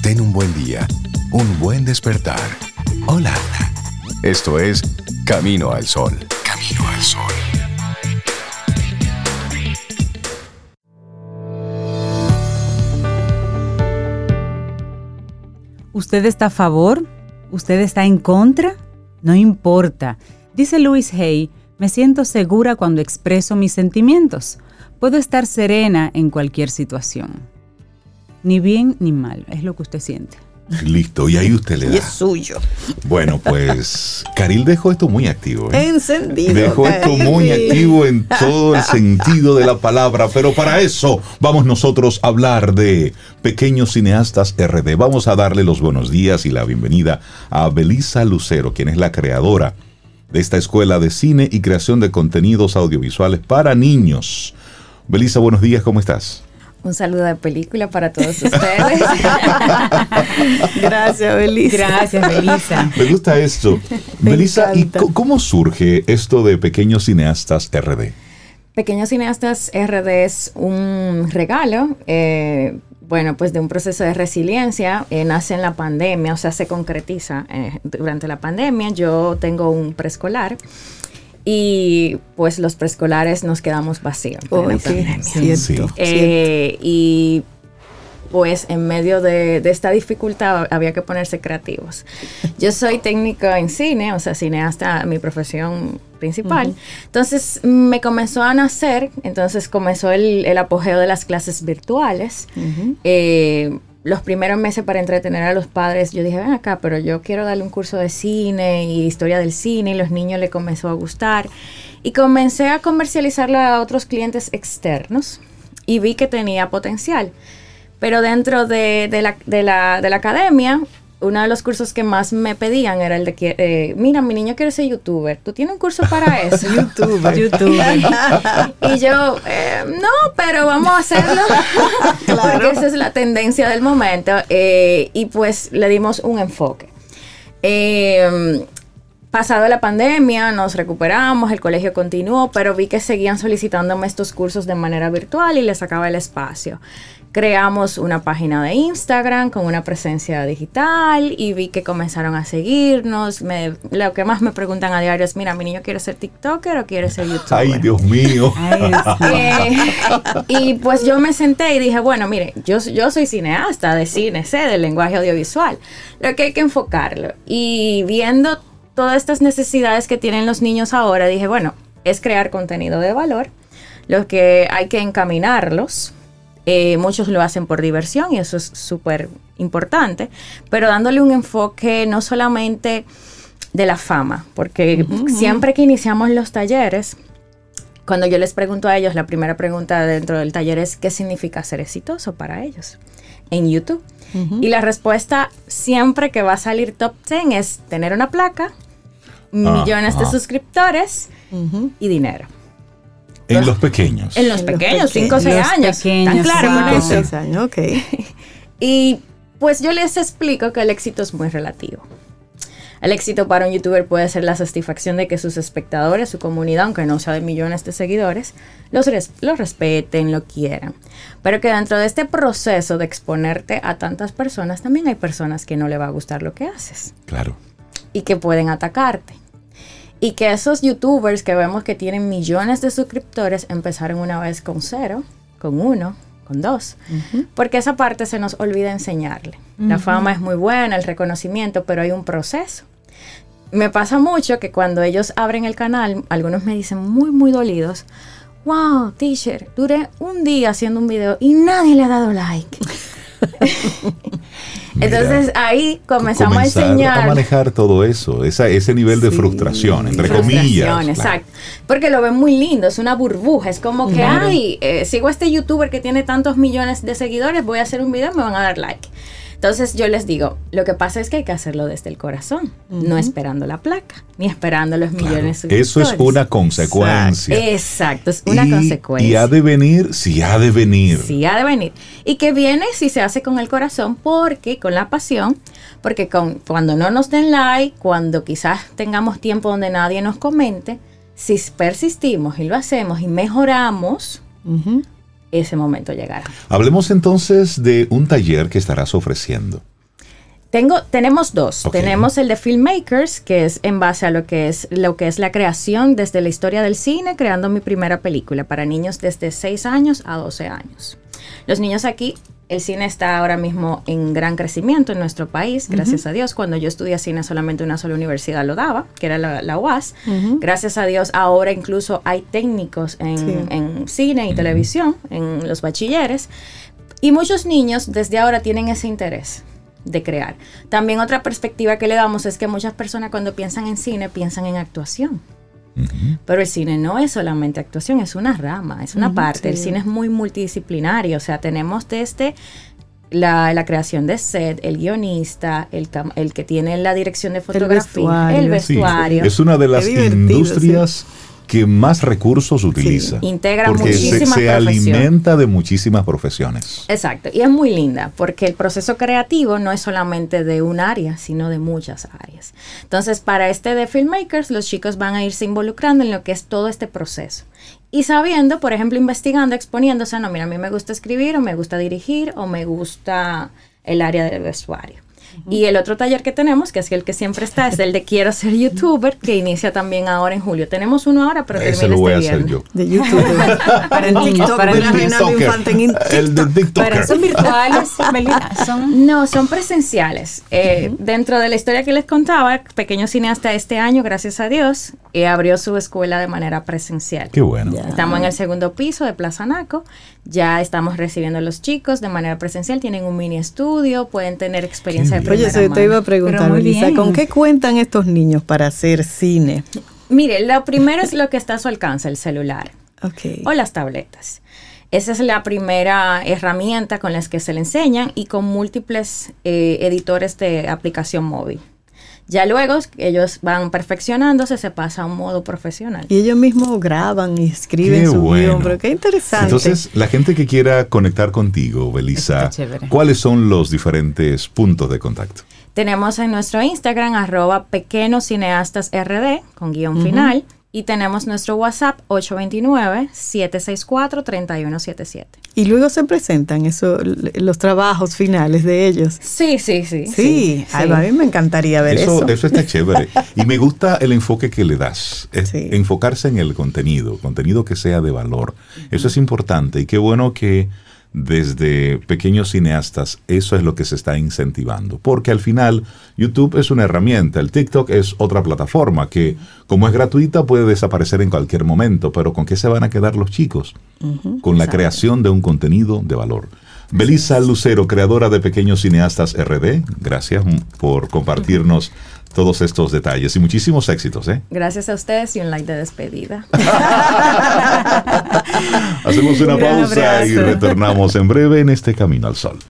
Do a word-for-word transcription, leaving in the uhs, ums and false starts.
Ten un buen día, un buen despertar. Hola. Esto es Camino al Sol. Camino al Sol. ¿Usted está a favor? ¿Usted está en contra? No importa. Dice Louise Hay, me siento segura cuando expreso mis sentimientos. Puedo estar serena en cualquier situación. Ni bien ni mal, es lo que usted siente. Listo, y ahí usted le da. Y es suyo. Bueno, pues Caril dejó esto muy activo. ¿eh? Encendido. Dejó Caril. esto muy activo en todo el sentido de la palabra, pero para eso vamos nosotros a hablar de Pequeños Cineastas R D. Vamos a darle los buenos días y la bienvenida a Belisa Lucero, quien es la creadora de esta escuela de cine y creación de contenidos audiovisuales para niños. Belisa, buenos días, ¿cómo estás? Un saludo de película para todos ustedes. Gracias, Belisa. Gracias, Belisa. Me gusta esto. Me Belisa, ¿y encanta. c- cómo surge esto de Pequeños Cineastas R D? Pequeños Cineastas R D es un regalo, eh, bueno, pues de un proceso de resiliencia. Eh, nace en la pandemia, o sea, se concretiza eh, durante la pandemia. Yo tengo un preescolar. Y pues los preescolares nos quedamos vacíos en Oh, la sí, pandemia. cierto, Sí. cierto. Eh, y pues en medio de, de esta dificultad había que ponerse creativos. Yo soy técnica en cine, o sea, cineasta, mi profesión principal. Uh-huh. Entonces me comenzó a nacer, entonces comenzó el, el apogeo de las clases virtuales. Uh-huh. Eh, los primeros meses para entretener a los padres, yo dije, ven acá, pero yo quiero darle un curso de cine y historia del cine, y los niños les comenzó a gustar. Y comencé a comercializarlo a otros clientes externos y vi que tenía potencial. Pero dentro de, de, la, de, la, de la academia, uno de los cursos que más me pedían era el de que, eh, mira, mi niño quiere ser youtuber. ¿Tú tienes un curso para eso? YouTuber. YouTuber. Y yo, eh, no, pero vamos a hacerlo. Claro. Porque esa es la tendencia del momento. Eh, y pues le dimos un enfoque. Eh, pasado la pandemia, nos recuperamos, el colegio continuó, pero vi que seguían solicitándome estos cursos de manera virtual y les sacaba el espacio. Creamos una página de Instagram con una presencia digital y vi que comenzaron a seguirnos. Me, lo que más me preguntan a diario es, mira, mi niño quiere ser TikToker o quiere ser YouTuber. Ay, Dios mío. Ay, Dios mío. Eh, y pues yo me senté y dije, bueno, mire, yo, yo soy cineasta de cine, sé del lenguaje audiovisual. Lo que hay que enfocarlo. Y viendo todas estas necesidades que tienen los niños ahora, dije, bueno, es crear contenido de valor. Lo que hay que encaminarlos. Eh, muchos lo hacen por diversión y eso es súper importante, pero dándole un enfoque no solamente de la fama, porque uh-huh. siempre que iniciamos los talleres, cuando yo les pregunto a ellos, la primera pregunta dentro del taller es ¿qué significa ser exitoso para ellos en YouTube? Uh-huh. Y la respuesta siempre que va a salir top diez es tener una placa, millones uh-huh. de suscriptores uh-huh. y dinero. En los pequeños. En los en pequeños, los cinco o seis años. Pequeños, Tan claro wow. con eso. seis años, ok. Y pues yo les explico que el éxito es muy relativo. El éxito para un youtuber puede ser la satisfacción de que sus espectadores, su comunidad, aunque no sea de millones de seguidores, los, res- los respeten, lo quieran. Pero que dentro de este proceso de exponerte a tantas personas, también hay personas que no le va a gustar lo que haces. Claro. Y que pueden atacarte. Y que esos youtubers que vemos que tienen millones de suscriptores empezaron una vez con cero, con uno, con dos. Uh-huh. Porque esa parte se nos olvida enseñarle. Uh-huh. La fama es muy buena, el reconocimiento, pero hay un proceso. Me pasa mucho que cuando ellos abren el canal, algunos me dicen muy, muy dolidos, wow, teacher, duré un día haciendo un video y nadie le ha dado like. Entonces ahí comenzamos Comenzar a enseñar a manejar todo eso, esa, ese nivel de sí, frustración, entre frustración, comillas. Exacto, claro. Porque lo ven muy lindo, es una burbuja, es como que, claro. ay, eh, sigo a este youtuber que tiene tantos millones de seguidores, voy a hacer un video y me van a dar like. Entonces yo les digo, lo que pasa es que hay que hacerlo desde el corazón, uh-huh. no esperando la placa, ni esperando los claro. millones de Eso es una consecuencia. Exacto, es una y, consecuencia. Y ha de venir, sí ha de venir. Sí ha de venir. Y que viene si se hace con el corazón, porque con la pasión, porque con, cuando no nos den like, cuando quizás tengamos tiempo donde nadie nos comente, si persistimos y lo hacemos y mejoramos, uh-huh. ese momento llegará. Hablemos entonces de un taller que estarás ofreciendo. Tengo, tenemos dos. Okay. Tenemos el de Filmmakers, que es en base a lo que es lo que es la creación desde la historia del cine, creando mi primera película para niños desde seis años a doce años. Los niños aquí, el cine está ahora mismo en gran crecimiento en nuestro país, gracias uh-huh. a Dios. Cuando yo estudié cine solamente una sola universidad lo daba, que era la, la U A S. Uh-huh. Gracias a Dios ahora incluso hay técnicos en, sí. en cine y uh-huh. televisión, en los bachilleres. Y muchos niños desde ahora tienen ese interés de crear. También otra perspectiva que le damos es que muchas personas cuando piensan en cine piensan en actuación. Uh-huh. Pero el cine no es solamente actuación, es una rama, es una uh-huh, parte. Sí. El cine es muy multidisciplinario, o sea, tenemos desde la, la creación de set, el guionista, el, el que tiene la dirección de fotografía, el vestuario. El vestuario. Sí, es una de las industrias sí. que más recursos utiliza. Sí, integra porque muchísimas se, se alimenta de muchísimas profesiones. Exacto, y es muy linda porque el proceso creativo no es solamente de un área, sino de muchas áreas. Entonces, para este de Filmmakers, los chicos van a irse involucrando en lo que es todo este proceso. Y sabiendo, por ejemplo, investigando, exponiéndose, no, mira, a mí me gusta escribir, o me gusta dirigir, o me gusta el área del vestuario. Y el otro taller que tenemos, que es el que siempre está, es el de Quiero ser YouTuber, que inicia también ahora en julio. Tenemos uno ahora, pero ese termina lo voy este a hacer viernes. yo. De YouTuber. Para el TikTok, para el Reinaldo Infante en TikTok. El de TikTok. Pero son virtuales, Melina. Son... No, son presenciales. Eh, uh-huh. Dentro de la historia que les contaba, Pequeño Cineasta este año, gracias a Dios, eh, abrió su escuela de manera presencial. Qué bueno. Ya. Estamos en el segundo piso de Plaza Naco. Ya estamos recibiendo a los chicos de manera presencial. Tienen un mini estudio, pueden tener experiencia de primera mano. Oye, te iba a preguntar, Melissa, ¿con qué cuentan estos niños para hacer cine? Mire, lo primero es lo que está a su alcance, el celular okay. o las tabletas. Esa es la primera herramienta con las que se le enseñan y con múltiples eh, editores de aplicación móvil. Ya luego ellos van perfeccionándose, se pasa a un modo profesional. Y ellos mismos graban y escriben qué su bueno. guión, pero qué interesante. Entonces, la gente que quiera conectar contigo, Belisa, ¿cuáles son los diferentes puntos de contacto? Tenemos en nuestro Instagram, arroba pequeños cineastas R D, con guión uh-huh. final, y tenemos nuestro WhatsApp ocho dos nueve, siete seis cuatro, tres uno siete siete. Y luego se presentan eso, los trabajos finales de ellos. Sí, sí, sí. Sí, sí, Ay, sí. a mí me encantaría ver eso. Eso, eso está chévere. Y me gusta el enfoque que le das, es sí. enfocarse en el contenido, contenido que sea de valor. Eso es importante y qué bueno que desde Pequeños Cineastas eso es lo que se está incentivando, porque al final YouTube es una herramienta, el TikTok es otra plataforma que como es gratuita puede desaparecer en cualquier momento, pero ¿con qué se van a quedar los chicos? Uh-huh, con la exacto. creación de un contenido de valor. Belisa Lucero, creadora de Pequeños Cineastas R D, gracias por compartirnos todos estos detalles y muchísimos éxitos, ¿eh? Gracias a ustedes y un like de despedida. Hacemos una pausa y retornamos en breve en este Camino al Sol.